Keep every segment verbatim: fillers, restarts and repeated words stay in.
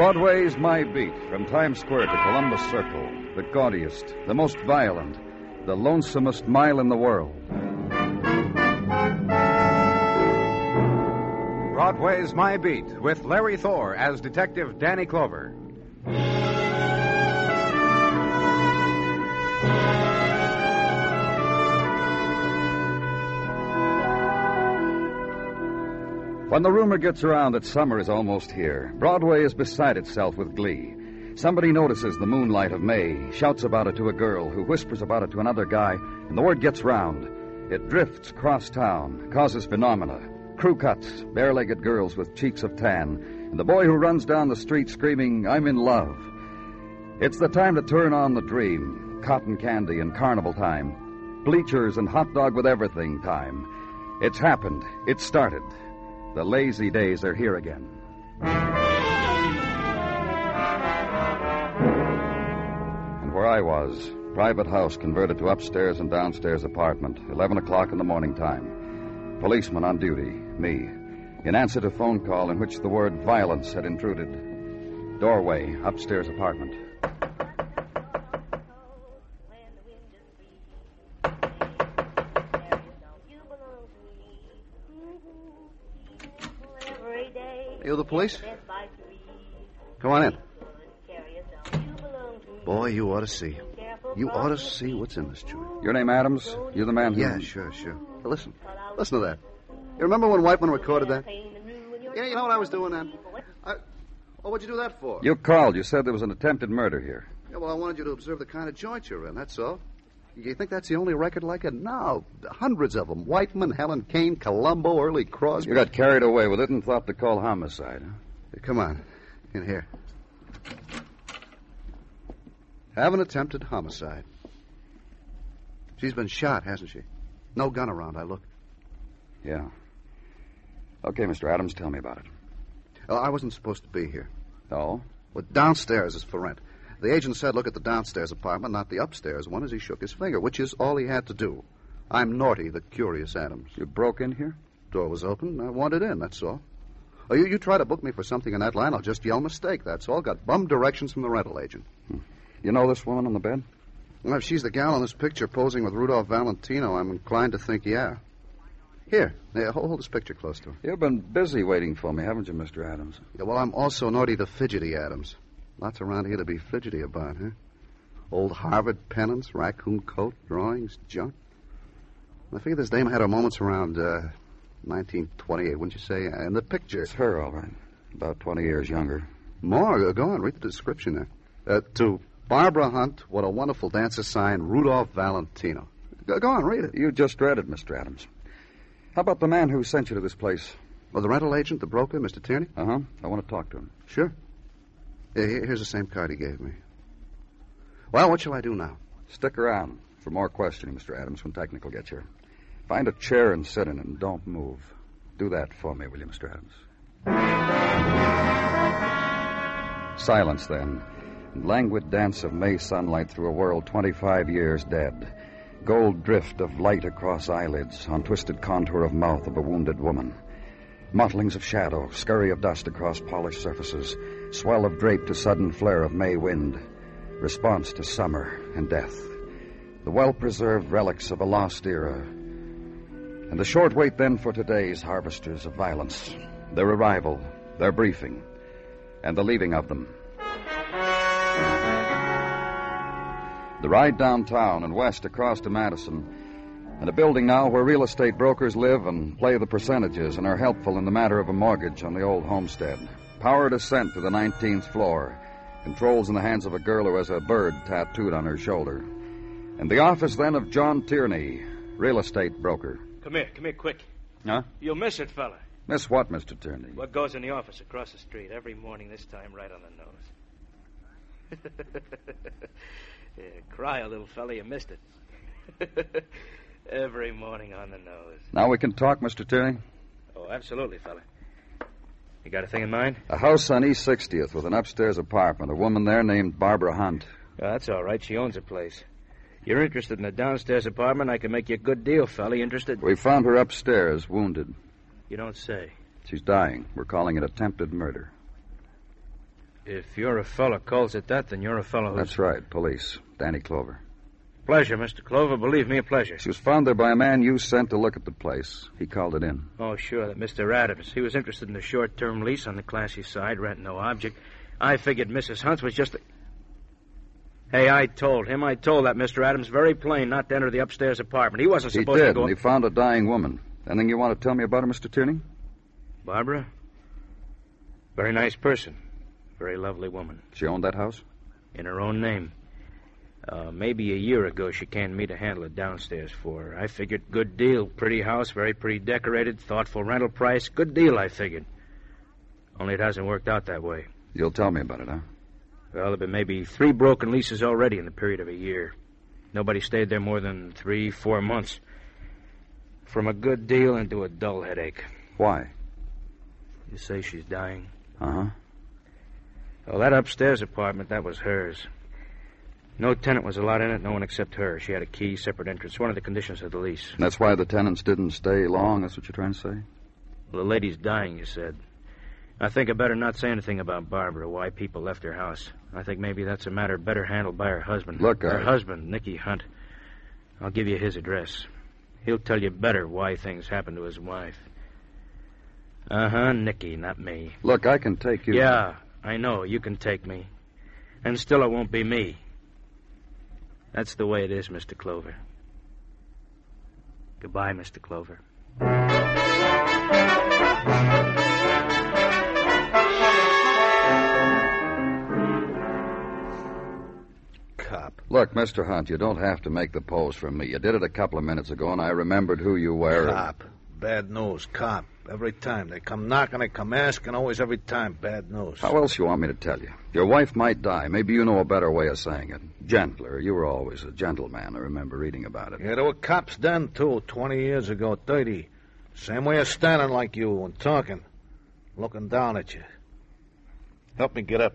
Broadway's My Beat, from Times Square to Columbus Circle, the gaudiest, the most violent, the lonesomest mile in the world. Broadway's My Beat, with Larry Thor as Detective Danny Clover. When the rumor gets around that summer is almost here, Broadway is beside itself with glee. Somebody notices the moonlight of May, shouts about it to a girl, who whispers about it to another guy, and the word gets round. It drifts across town, causes phenomena. Crew cuts, bare-legged girls with cheeks of tan, and the boy who runs down the street screaming, "I'm in love." It's the time to turn on the dream, cotton candy and carnival time, bleachers and hot dog with everything time. It's happened. It's started. The lazy days are here again. And where I was, private house converted to upstairs and downstairs apartment, eleven o'clock in the morning time. Policeman on duty, me, in answer to phone call in which the word violence had intruded. Doorway, upstairs apartment. You the police? Come on in. Boy, you ought to see. You ought to see what's in this joint. Your name Adams? You the man who... Yeah, sure, sure. Now listen. Listen to that. You remember when Whiteman recorded that? Yeah, you know what I was doing then? I... Oh, what'd you do that for? You called. You said there was an attempted murder here. Yeah, well, I wanted you to observe the kind of joint you're in, that's all. You think that's the only record like it? No. Hundreds of them. Whiteman, Helen Kane, Columbo, Early Crosby. You got carried away with it and thought to call homicide, huh? Hey, come on. In here. Have an attempted homicide. She's been shot, hasn't she? No gun around, I look. Yeah. Okay, Mister Adams, tell me about it. Well, I wasn't supposed to be here. Oh? Well, downstairs is for rent. The agent said look at the downstairs apartment, not the upstairs one, as he shook his finger, which is all he had to do. I'm Naughty, the curious Adams. You broke in here? Door was open. I wanted in, that's all. Oh, you, you try to book me for something in that line, I'll just yell mistake, that's all. Got bum directions from the rental agent. Hmm. You know this woman on the bed? Well, if she's the gal in this picture posing with Rudolph Valentino, I'm inclined to think, yeah. Here, yeah, hold, hold this picture close to her. You've been busy waiting for me, haven't you, Mister Adams? Yeah, well, I'm also Naughty the Fidgety Adams. Lots around here to be fidgety about, huh? Old Harvard pennants, raccoon coat, drawings, junk. I figure this dame had her moments around uh, nineteen twenty-eight, wouldn't you say? And the picture... It's her, all right. About twenty years younger. More. Go on, read the description there. Uh, to Barbara Hunt, what a wonderful dancer sign, Rudolph Valentino. Go, go on, read it. You just read it, Mister Adams. How about the man who sent you to this place? Well, the rental agent, the broker, Mister Tierney? Uh-huh. I want to talk to him. Sure. Yeah, here's the same card he gave me. Well, what shall I do now? Stick around for more questioning, Mister Adams, when technical gets here. Find a chair and sit in it and don't move. Do that for me, will you, Mister Adams? Silence, then. And languid dance of May sunlight through a world twenty-five years dead. Gold drift of light across eyelids on twisted contour of mouth of a wounded woman. Mottlings of shadow, scurry of dust across polished surfaces, swell of drape to sudden flare of May wind, response to summer and death, the well-preserved relics of a lost era, and the short wait then for today's harvesters of violence, their arrival, their briefing, and the leaving of them. The ride downtown and west across to Madison, and a building now where real estate brokers live and play the percentages and are helpful in the matter of a mortgage on the old homestead. Powered ascent to the nineteenth floor. Controls in the hands of a girl who has a bird tattooed on her shoulder. And the office then of John Tierney, real estate broker. Come here, come here quick. Huh? You'll miss it, fella. Miss what, Mister Tierney? What goes in the office across the street every morning this time, right on the nose. Yeah, cry a little fella, you missed it. Every morning on the nose. Now we can talk, Mister Tierney? Oh, absolutely, fella. You got a thing in mind? A house on East sixtieth with an upstairs apartment. A woman there named Barbara Hunt. Oh, that's all right. She owns a place. You're interested in a downstairs apartment, I can make you a good deal, fella. You interested? We found her upstairs, wounded. You don't say. She's dying. We're calling it attempted murder. If you're a fellow calls it that, then you're a fellow who's... That's right, police. Danny Clover. Pleasure, Mister Clover. Believe me, a pleasure. She was found there by a man you sent to look at the place. He called it in. Oh, sure, that Mister Adams. He was interested in a short-term lease on the classy side, rent no object. I figured Missus Hunt was just a... Hey, I told him, I told that Mister Adams very plain not to enter the upstairs apartment. He wasn't supposed he did, to go... and he found a dying woman. Anything you want to tell me about her, Mister Tierney? Barbara? Very nice person. Very lovely woman. She owned that house? In her own name. Uh, maybe a year ago she canned me to handle it downstairs for her. I figured good deal. Pretty house, very pretty decorated, thoughtful rental price. Good deal, I figured. Only it hasn't worked out that way. You'll tell me about it, huh? Well, there have been maybe three broken leases already in the period of a year. Nobody stayed there more than three, four months. From a good deal into a dull headache. Why? You say she's dying? Uh-huh. Well, that upstairs apartment, that was hers. No tenant was allowed in it, no one except her. She had a key, separate entrance, one of the conditions of the lease. That's why the tenants didn't stay long, that's what you're trying to say? Well, the lady's dying, you said. I think I better not say anything about Barbara, why people left her house. I think maybe that's a matter better handled by her husband. Look, Her I... husband, Nicky Hunt. I'll give you his address. He'll tell you better why things happened to his wife. Uh-huh, Nicky, not me. Look, I can take you... Yeah, I know, you can take me. And still it won't be me. That's the way it is, Mister Clover. Goodbye, Mister Clover. Cop. Look, Mister Hunt, you don't have to make the pose for me. You did it a couple of minutes ago, and I remembered who you were. Cop. Bad news, cop. Every time. They come knocking, they come asking, always every time. Bad news. How else you want me to tell you? Your wife might die. Maybe you know a better way of saying it. Gentler. You were always a gentleman. I remember reading about it. Yeah, there were cops then, too, twenty years ago, thirty. Same way of standing like you and talking. Looking down at you. Help me get up.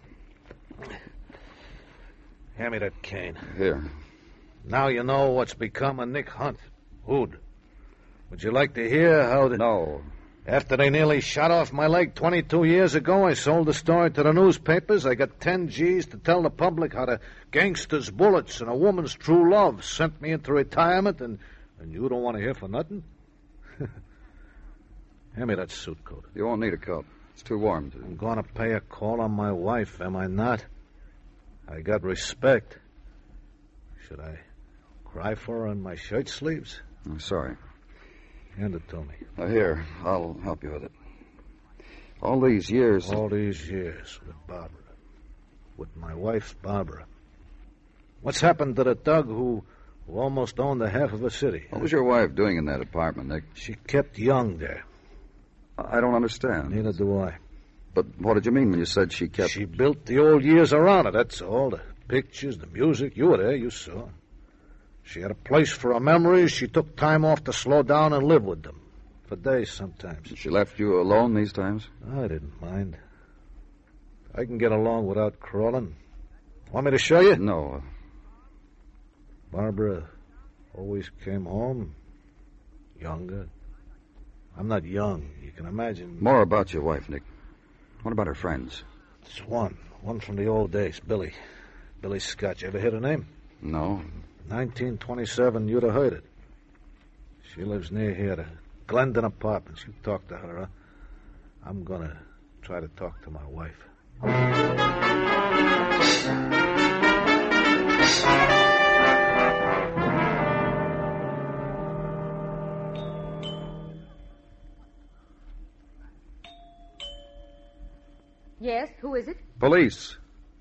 Hand me that cane. Here. Now you know what's become of Nick Hunt. Who'd? Would you like to hear how the... No. After they nearly shot off my leg twenty-two years ago, I sold the story to the newspapers. I got ten G's to tell the public how the gangster's bullets and a woman's true love sent me into retirement, and, and you don't want to hear for nothing? Hand me that suit coat. You won't need a coat. It's too warm. To... I'm going to pay a call on my wife, am I not? I got respect. Should I cry for her on my shirt sleeves? I'm sorry. Hand it to me. Uh, here, I'll help you with it. All these years... All these years with Barbara. With my wife, Barbara. What's happened to the thug who, who almost owned the half of a city? What was your wife doing in that apartment, Nick? She kept Young there. I don't understand. Neither do I. But what did you mean when you said she kept... She built the old years around it, that's all. The pictures, the music. You were there, you saw. She had a place for her memories. She took time off to slow down and live with them. For days sometimes. She left you alone these times? I didn't mind. I can get along without crawling. Want me to show you? No. Barbara always came home younger. I'm not young. You can imagine. More about your wife, Nick. What about her friends? There's one. One from the old days, Billy. Billy Scott. You ever hear her name? No. nineteen twenty-seven, you'd have heard it. She lives near here, the Glendon Apartments. You talk to her, huh? I'm gonna try to talk to my wife. Yes, who is it? Police.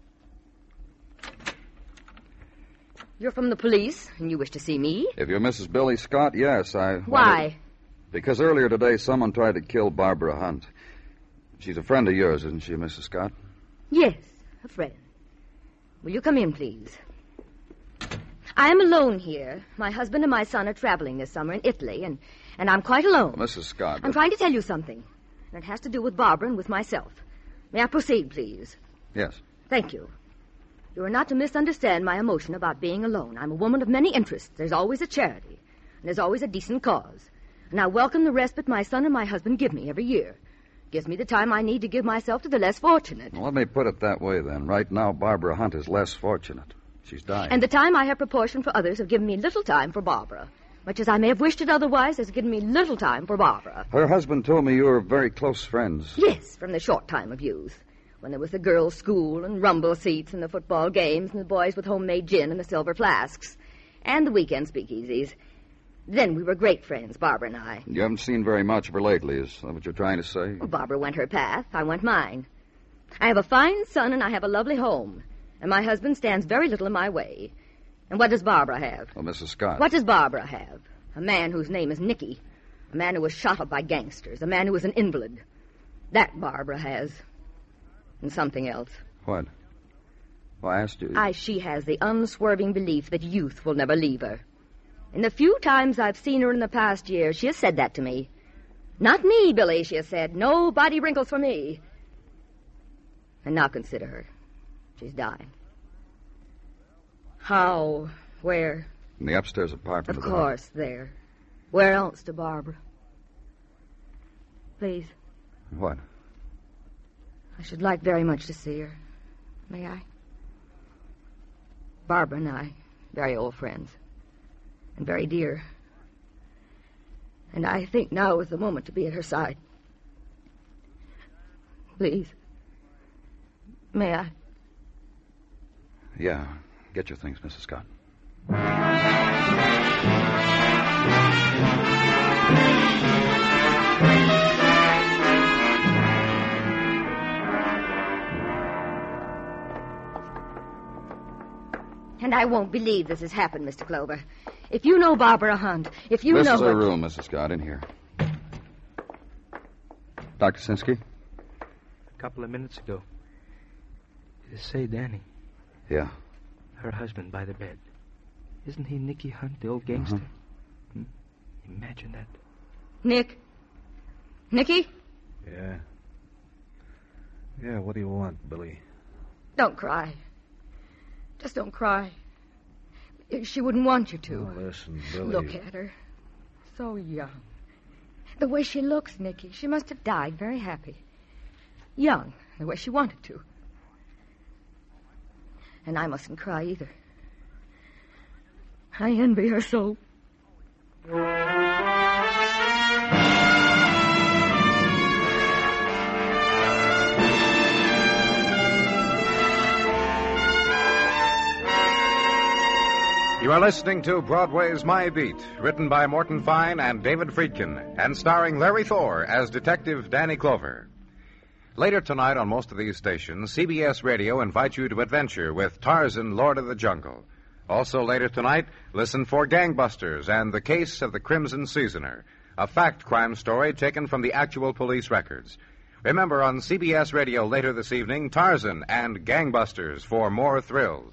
You're from the police, and you wish to see me? If you're Missus Billy Scott, yes, I... Why? Wanted... Because earlier today, someone tried to kill Barbara Hunt. She's a friend of yours, isn't she, Missus Scott? Yes, a friend. Will you come in, please? I am alone here. My husband and my son are traveling this summer in Italy, and, and I'm quite alone. Well, Missus Scott... I'm but... trying to tell you something, and it has to do with Barbara and with myself. May I proceed, please? Yes. Thank you. You are not to misunderstand my emotion about being alone. I'm a woman of many interests. There's always a charity, and there's always a decent cause. And I welcome the respite my son and my husband give me every year. Gives me the time I need to give myself to the less fortunate. Well, let me put it that way, then. Right now, Barbara Hunt is less fortunate. She's dying. And the time I have proportioned for others have given me little time for Barbara. Much as I may have wished it otherwise, has given me little time for Barbara. Her husband told me you were very close friends. Yes, from the short time of youth. When there was the girls' school and rumble seats and the football games and the boys with homemade gin and the silver flasks. And the weekend speakeasies. Then we were great friends, Barbara and I. You haven't seen very much of her lately, is that what you're trying to say? Well, Barbara went her path. I went mine. I have a fine son and I have a lovely home. And my husband stands very little in my way. And what does Barbara have? Well, Missus Scott. What does Barbara have? A man whose name is Nicky. A man who was shot up by gangsters. A man who was an invalid. That Barbara has. And something else. What? Well, I asked you. I, she has the unswerving belief that youth will never leave her. In the few times I've seen her in the past year, she has said that to me. Not me, Billy, she has said. No body wrinkles for me. And now consider her. She's dying. How? Where? In the upstairs apartment. Of of the course, there. Where else to Barbara? Please. What? I should like very much to see her. May I? Barbara and I, very old friends. And very dear. And I think now is the moment to be at her side. Please. May I? Yeah. Get your things, Missus Scott. And I won't believe this has happened, Mister Clover. If you know Barbara Hunt, if you this know... This is her what... room, Missus Scott, in here. Doctor Sinsky? A couple of minutes ago. You say, Danny. Yeah. Her husband by the bed. Isn't he Nicky Hunt, the old gangster? Uh-huh. Hmm? Imagine that. Nick? Nicky? Yeah. Yeah, what do you want, Billy? Don't cry. Just don't cry. She wouldn't want you to. Oh, listen, Billy. Look at her. So young. The way she looks, Nicky, she must have died very happy. Young, the way she wanted to. And I mustn't cry either. I envy her so. You are listening to Broadway's My Beat, written by Morton Fine and David Friedkin, and starring Larry Thor as Detective Danny Clover. Later tonight on most of these stations, C B S Radio invites you to adventure with Tarzan, Lord of the Jungle. Also later tonight, listen for Gangbusters and The Case of the Crimson Seasoner, a fact crime story taken from the actual police records. Remember, on C B S Radio later this evening, Tarzan and Gangbusters for more thrills.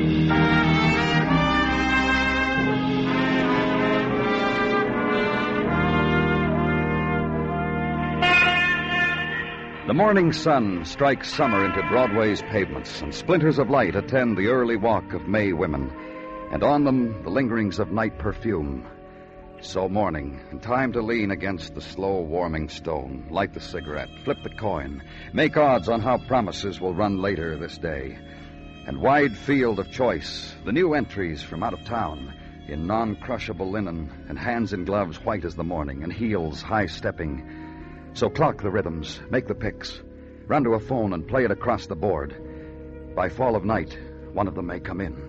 The morning sun strikes summer into Broadway's pavements, and splinters of light attend the early walk of May women, and on them the lingerings of night perfume. So morning, and time to lean against the slow warming stone, light the cigarette, flip the coin, make odds on how promises will run later this day. And wide field of choice, the new entries from out of town, in non-crushable linen, and hands in gloves white as the morning, and heels high-stepping. So clock the rhythms, make the picks, run to a phone and play it across the board. By fall of night, one of them may come in.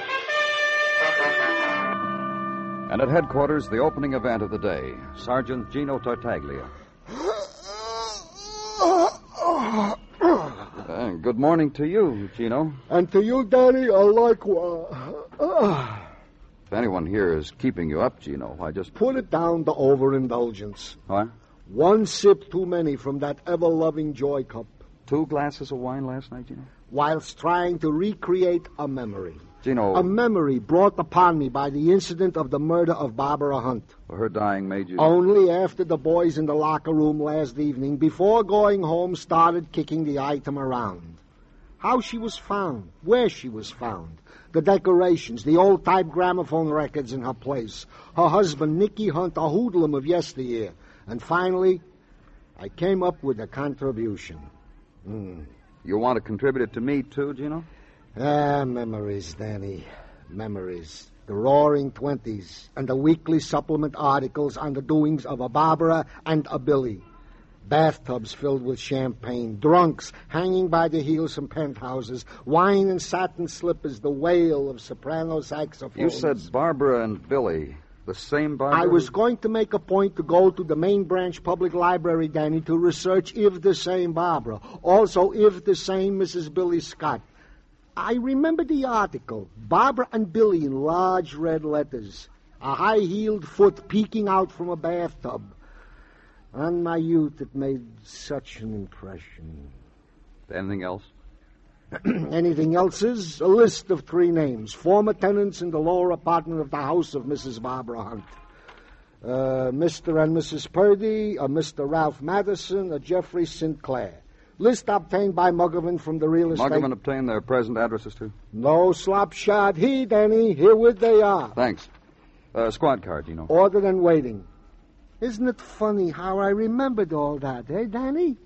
And at headquarters, the opening event of the day, Sergeant Gino Tartaglia. Uh, good morning to you, Gino. And to you, Danny, I likewise. If anyone here is keeping you up, Gino, I just... Put it down to overindulgence. What? One sip too many from that ever-loving joy cup. Two glasses of wine last night, Gino? Whilst trying to recreate a memory. Gino... A memory brought upon me by the incident of the murder of Barbara Hunt. Her dying made you... Only after the boys in the locker room last evening, before going home, started kicking the item around. How she was found, where she was found, the decorations, the old-type gramophone records in her place, her husband, Nicky Hunt, a hoodlum of yesteryear, and finally, I came up with a contribution. Mm. You want to contribute it to me, too, Gino? Ah, memories, Danny. Memories. The roaring twenties and the weekly supplement articles on the doings of a Barbara and a Billy. Bathtubs filled with champagne, drunks hanging by the heels from penthouses, wine and satin slippers, the wail of soprano saxophones. You said Barbara and Billy. The same Barbara? I was going to make a point to go to the main branch public library, Danny, to research if the same Barbara. Also, if the same Missus Billy Scott. I remember the article. Barbara and Billy in large red letters. A high-heeled foot peeking out from a bathtub. On my youth, it made such an impression. Anything else? Anything else is a list of three names. Former tenants in the lower apartment of the house of Missus Barbara Hunt. Uh, Mister and Missus Purdy, a Mister Ralph Madison, a Jeffrey Sinclair. List obtained by Muggavan from the real estate... Muggavan obtained their present addresses, too? No slop-shot. He, Danny. Herewith they are. Thanks. Uh, squad card, you know. Ordered and waiting. Isn't it funny how I remembered all that, eh, Danny?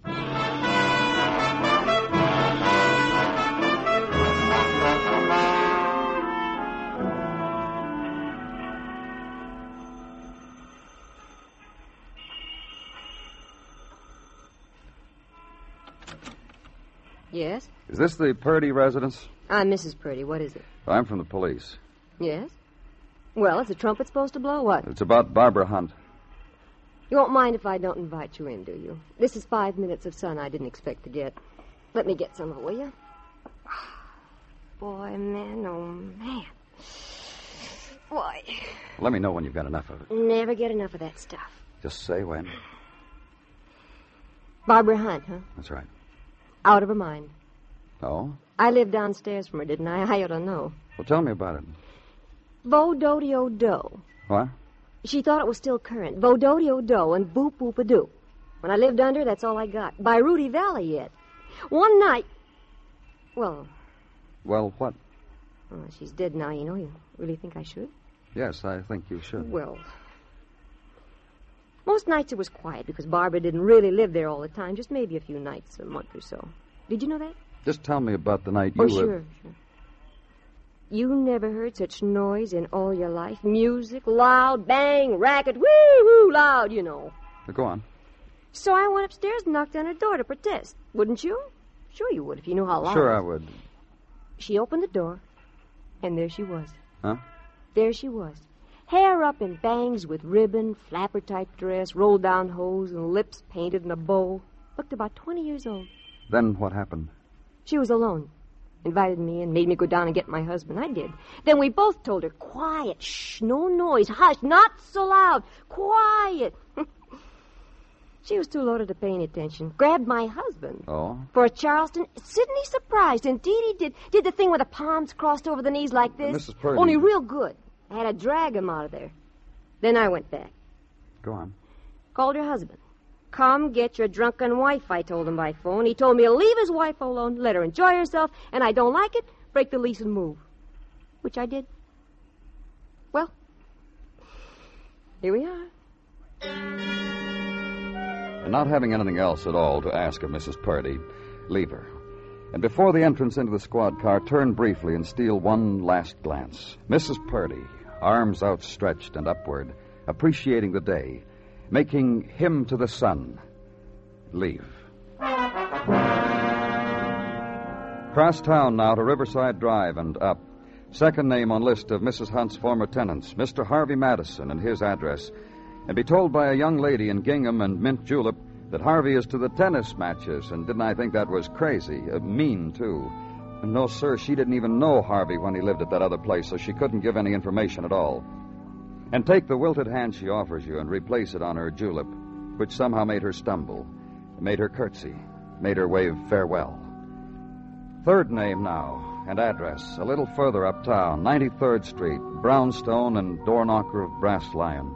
Yes? Is this the Purdy residence? I'm Missus Purdy. What is it? I'm from the police. Yes? Well, is the trumpet supposed to blow? What? It's about Barbara Hunt. You won't mind if I don't invite you in, do you? This is five minutes of sun I didn't expect to get. Let me get some, will you? Boy, man, oh, man. Boy. Let me know when you've got enough of it. Never get enough of that stuff. Just say when. Barbara Hunt, huh? That's right. Out of her mind. Oh? I lived downstairs from her, didn't I? I ought to know. Well, tell me about it. Vo-do-de-o-do. What? She thought it was still current. Vo-do-de-o-do and boop-boop-a-doo. When I lived under, that's all I got. By Rudy Valley yet. One night... Well... Well, what? Oh, she's dead now, you know. You really think I should? Yes, I think you should. Well... Most nights it was quiet because Barbara didn't really live there all the time. Just maybe a few nights, a month or so. Did you know that? Just tell me about the night you oh, lived... Oh, sure, sure. You never heard such noise in all your life. Music, loud, bang, racket, woo-hoo, loud, you know. Go on. So I went upstairs and knocked on her door to protest. Wouldn't you? Sure you would if you knew how loud. Sure I would. She opened the door, and there she was. Huh? There she was. Hair up in bangs with ribbon, flapper-type dress, roll-down hose, and lips painted in a bow. Looked about twenty years old. Then what happened? She was alone. Invited me and made me go down and get my husband. I did. Then we both told her, quiet, shh, no noise, hush, not so loud, quiet. She was too loaded to pay any attention. Grabbed my husband. Oh? For a Charleston. Sidney surprised. Indeed he did. Did the thing with the palms crossed over the knees like this. Uh, Missus Purdy. Only real good. I had to drag him out of there. Then I went back. Go on. Called her husband. Come get your drunken wife, I told him by phone. He told me to leave his wife alone, let her enjoy herself, and I don't like it, break the lease and move. Which I did. Well, here we are. And not having anything else at all to ask of Missus Purdy, leave her. And before the entrance into the squad car, turn briefly and steal one last glance. Missus Purdy, arms outstretched and upward, appreciating the day, making hymn to the sun. Leave. Cross town now to Riverside Drive and up. Second name on list of Missus Hunt's former tenants, Mister Harvey Madison and his address. And be told by a young lady in gingham and mint julep that Harvey is to the tennis matches, and didn't I think that was crazy? Uh, mean, too. No, sir, she didn't even know Harvey when he lived at that other place, so she couldn't give any information at all. And take the wilted hand she offers you and replace it on her julep, which somehow made her stumble, made her curtsy, made her wave farewell. Third name now, and address, a little further uptown, ninety-third Street, brownstone and door knocker of brass lion.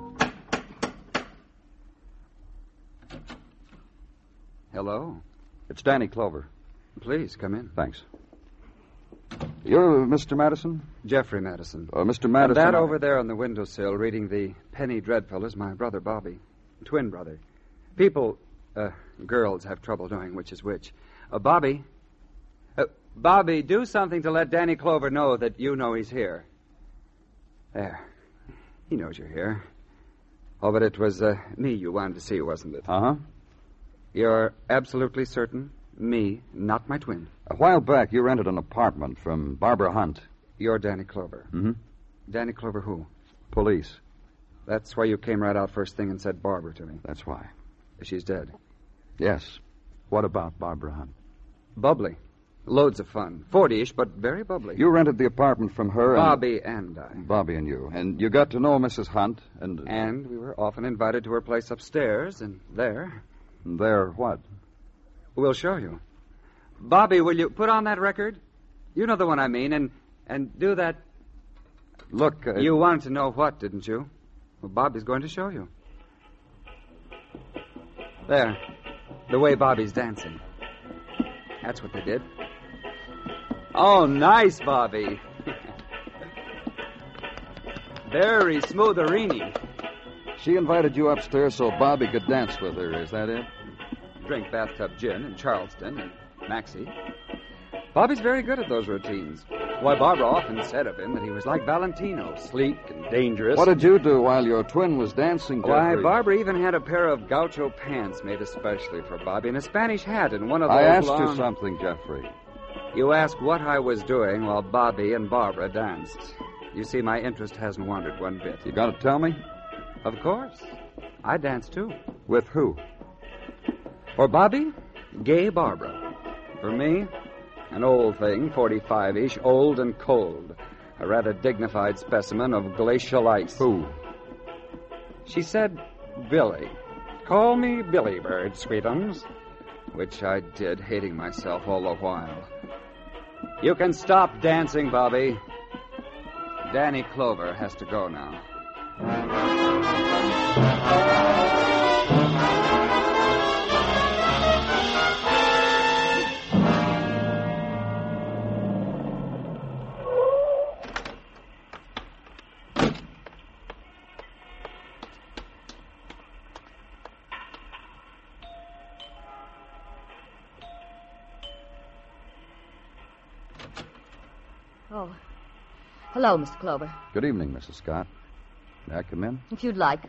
Hello. It's Danny Clover. Please, come in. Thanks. You're Mister Madison? Jeffrey Madison. Uh, Mister Madison... And that over there on the windowsill reading the Penny Dreadful is my brother, Bobby. Twin brother. People... Uh, girls have trouble knowing which is which. Uh, Bobby. Uh, Bobby, do something to let Danny Clover know that you know he's here. There. He knows you're here. Oh, but it was uh, me you wanted to see, wasn't it? Uh-huh. You're absolutely certain? Me, not my twin. A while back, you rented an apartment from Barbara Hunt. You're Danny Clover. Mm-hmm. Danny Clover who? Police. That's why you came right out first thing and said Barbara to me. That's why. She's dead. Yes. What about Barbara Hunt? Bubbly. Loads of fun. Forty-ish, but very bubbly. You rented the apartment from her and... Bobby and I. Bobby and you. And you got to know Missus Hunt and... And we were often invited to her place upstairs, and there... There what? We'll show you. Bobby, will you put on that record? You know the one I mean, and and do that... Look... Uh, you wanted to know what, didn't you? Well, Bobby's going to show you. There. The way Bobby's dancing. That's what they did. Oh, nice, Bobby. Very smootherini. She invited you upstairs so Bobby could dance with her. Is that it? Drink bathtub gin in Charleston and Maxie. Bobby's very good at those routines. Why, Barbara often said of him that he was like Valentino, sleek and dangerous. What did you do while your twin was dancing, Jeffrey? Why, Barbara even had a pair of gaucho pants made especially for Bobby and a Spanish hat and one of those I asked long... you something, Jeffrey. You asked what I was doing while Bobby and Barbara danced. You see, my interest hasn't wandered one bit. You got to tell me? Of course. I danced, too. With who? For Bobby, gay Barbara. For me, an old thing, forty-five-ish, old and cold. A rather dignified specimen of glacial ice. Who? She said, Billy. Call me Billy Bird, sweetums. Which I did, hating myself all the while. You can stop dancing, Bobby. Danny Clover has to go now. Oh. Hello, Mister Clover. Good evening, Missus Scott. May I come in? If you'd like.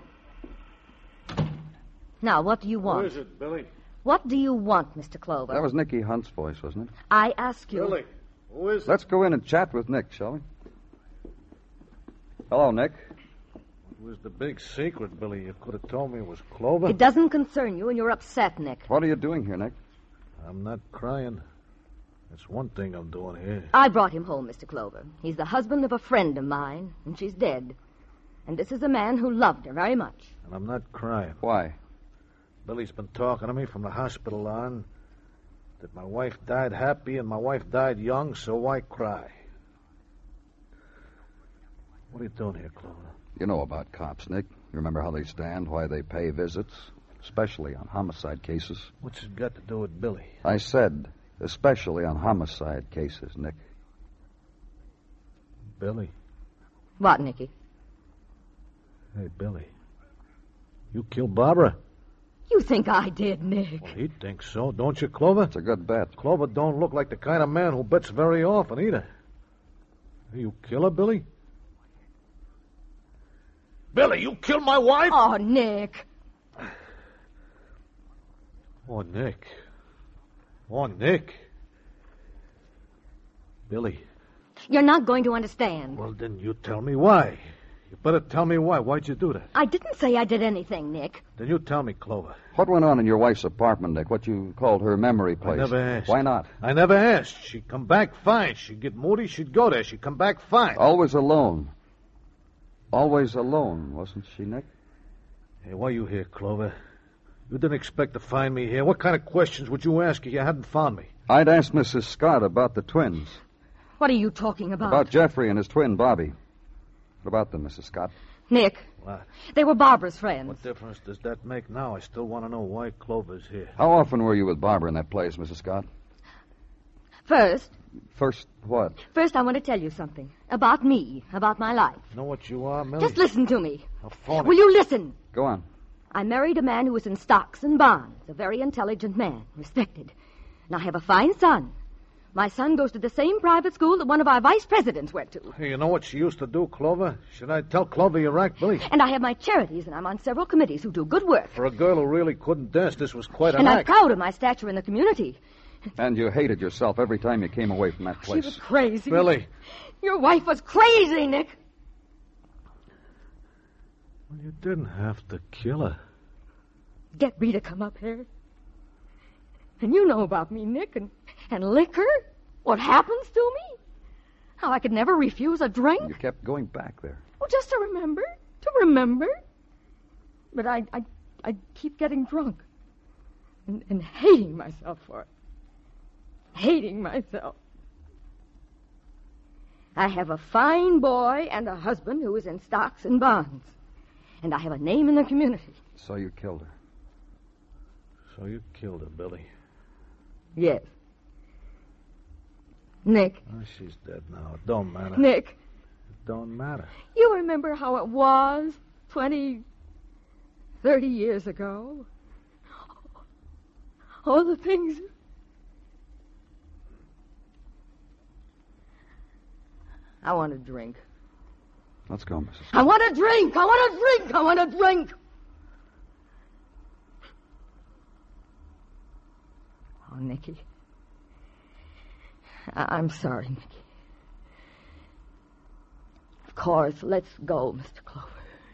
Now, what do you want? Who is it, Billy? What do you want, Mister Clover? That was Nicky Hunt's voice, wasn't it? I ask you. Billy, who is it? Let's go in and chat with Nick, shall we? Hello, Nick. It was the big secret, Billy. You could have told me it was Clover. It doesn't concern you, and you're upset, Nick. What are you doing here, Nick? I'm not crying. That's one thing I'm doing here. I brought him home, Mister Clover. He's the husband of a friend of mine, and she's dead. And this is a man who loved her very much. And I'm not crying. Why? Billy's been talking to me from the hospital on that my wife died happy and my wife died young, so why cry? What are you doing here, Clover? You know about cops, Nick. You remember how they stand, why they pay visits, especially on homicide cases. What's it got to do with Billy? I said, especially on homicide cases, Nick. Billy? What, Nicky? Hey, Billy. You killed Barbara? You think I did, Nick? Well, he thinks so, don't you, Clover? It's a good bet. Clover don't look like the kind of man who bets very often, either. You kill her, Billy? Billy, you killed my wife? Oh, Nick. Oh, Nick. Oh, Nick. Billy. You're not going to understand. Well, then you tell me why. You better tell me why. Why'd you do that? I didn't say I did anything, Nick. Then you tell me, Clover. What went on in your wife's apartment, Nick? What you called her memory place? I never asked. Why not? I never asked. She'd come back fine. She'd get moody. She'd go there. She'd come back fine. Always alone. Always alone, wasn't she, Nick? Hey, why you here, Clover? You didn't expect to find me here. What kind of questions would you ask if you hadn't found me? I'd asked Missus Scott about the twins. What are you talking about? About Jeffrey and his twin, Bobby. What about them, Missus Scott? Nick. What? They were Barbara's friends. What difference does that make now? I still want to know why Clover's here. How often were you with Barbara in that place, Missus Scott? First, First what? first I want to tell you something. About me, about my life. Know what you are, Millie? Just listen to me. A phony. Will you listen? Go on. I married a man who was in stocks and bonds, a very intelligent man, respected. And I have a fine son. My son goes to the same private school that one of our vice presidents went to. Hey, you know what she used to do, Clover? Should I tell Clover you racked Billy? And I have my charities, and I'm on several committees who do good work. For a girl who really couldn't dance, this was quite an And I'm act. proud of my stature in the community. And you hated yourself every time you came away from that place. She was crazy. Billy. Your wife was crazy, Nick. Well, you didn't have to kill her. Get me to come up here. And you know about me, Nick, and, and liquor. What happens to me? How I could never refuse a drink. You kept going back there. Oh, just to remember. To remember. But I, I, I keep getting drunk. And, and hating myself for it. Hating myself. I have a fine boy and a husband who is in stocks and bonds. And I have a name in the community. So you killed her. So you killed her, Billy. Yes. Nick. Oh, she's dead now. It don't matter. Nick. It don't matter. You remember how it was twenty, thirty years ago? All the things... I want a drink. Let's go, Missus I want a drink! I want a drink! I want a drink! Oh, Nicky. I- I'm sorry, Nicky. Of course, let's go, Mister Clover.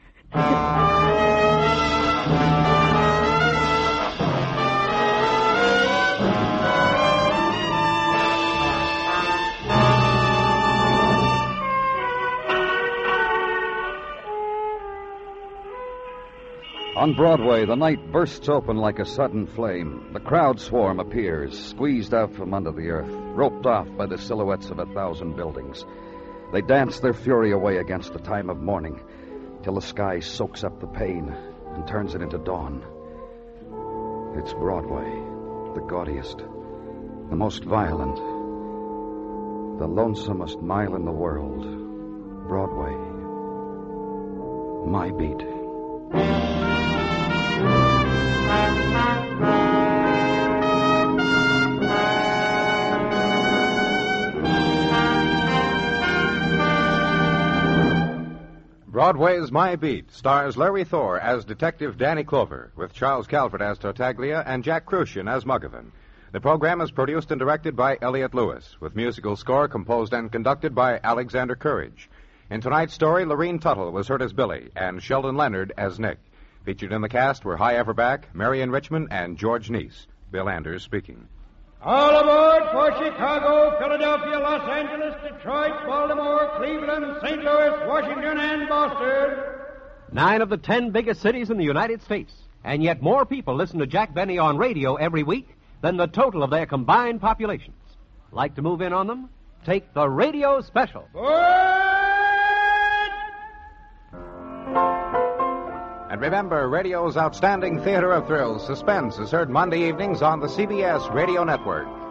On Broadway, the night bursts open like a sudden flame. The crowd swarm appears, squeezed out from under the earth, roped off by the silhouettes of a thousand buildings. They dance their fury away against the time of morning, till the sky soaks up the pain and turns it into dawn. It's Broadway, the gaudiest, the most violent, the lonesomest mile in the world. Broadway, my beat. Broadway's My Beat stars Larry Thor as Detective Danny Clover, with Charles Calvert as Tartaglia and Jack Crucian as Muggavan. The program is produced and directed by Elliott Lewis, with musical score composed and conducted by Alexander Courage. In tonight's story, Lorene Tuttle was heard as Billy and Sheldon Leonard as Nick. Featured in the cast were Hy Everback, Marion Richmond, and George Neese. Bill Anders speaking. All aboard for Chicago, Philadelphia, Los Angeles, Detroit, Baltimore, Cleveland, Saint Louis, Washington, and Boston. Nine of the ten biggest cities in the United States. And yet more people listen to Jack Benny on radio every week than the total of their combined populations. Like to move in on them? Take the radio special. And remember, radio's outstanding theater of thrills, Suspense, is heard Monday evenings on the C B S Radio Network.